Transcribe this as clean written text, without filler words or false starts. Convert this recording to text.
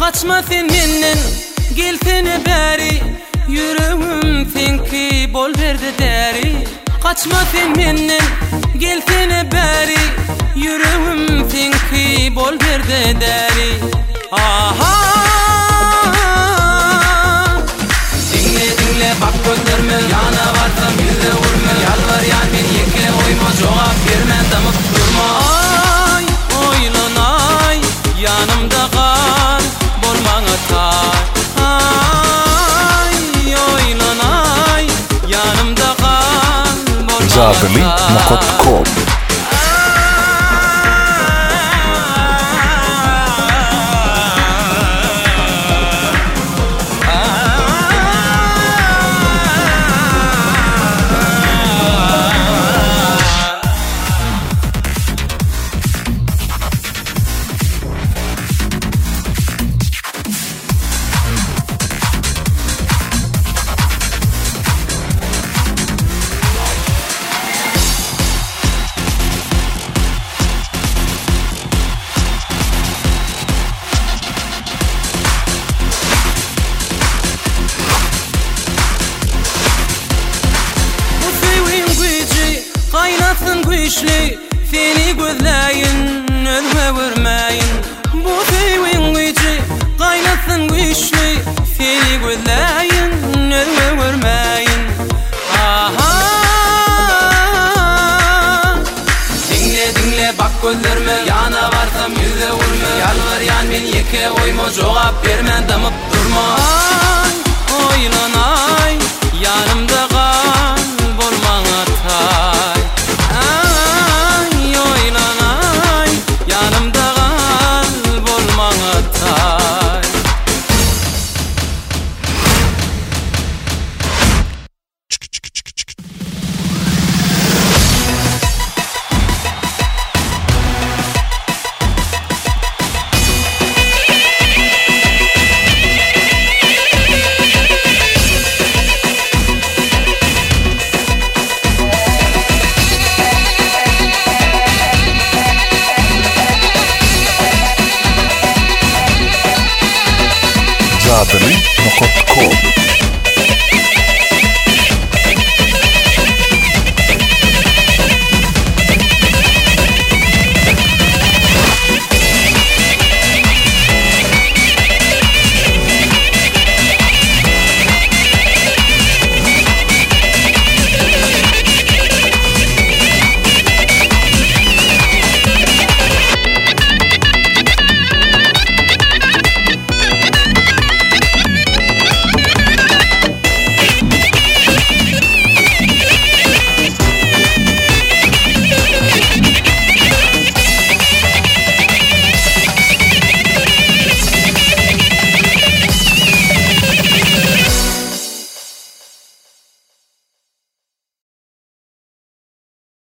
Kaçma sen menden, gel seni beri. Yüreğim senki bol verdi deri. Kaçma sen menden, gel seni beri. Yüreğim senki bol verdi deri. Aha. Dinle bak gözlerime, yana varsam yüze vurma. Yalvar yan beni yeke oyma, cevap verme, damıp durma. Ay oylanay, yanımda kal, bolmana tay. Ay oylanay, yanımda kal, bolmana Zabeli.com. Kaynatın güçlü, seni gözleyin, ölme vurmayın. Bu sevin gücü, kaynatın güçlü, seni gözleyin, ölme vurmayın. Aha. Dinle bak gözlerime, yana varsam yüze vurma. Yalvar yan beni yeke oyma, cevap verme, damıp durma. Ay oylanay, yanımda kal, bolmana tay. Zabeli.com.